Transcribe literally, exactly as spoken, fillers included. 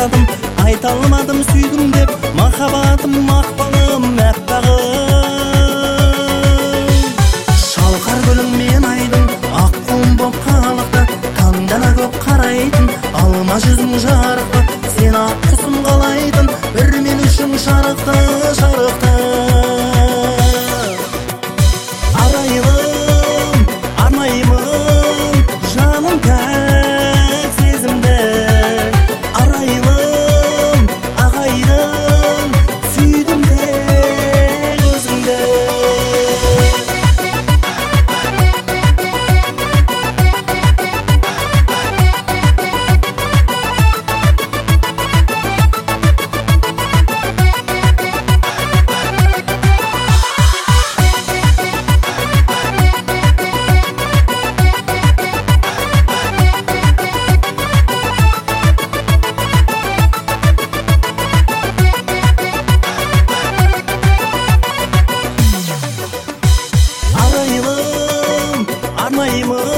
аңсадым, айта алмадым сүйдім деп, махаббатым мақпалым әппағым. Шалқар гүлің мен айдың, ақ құм боп қалықты, таңдана көп қарайтын, алма жүзің жарықты, сен ақ құсым қалайтын, бір мен үшін шарықты, шарықты. Арайлым, армаймын, жаным пәк сезімді. Арайлым, ағайдым, сүйдім де өзіңді. Арайлым, армаймын,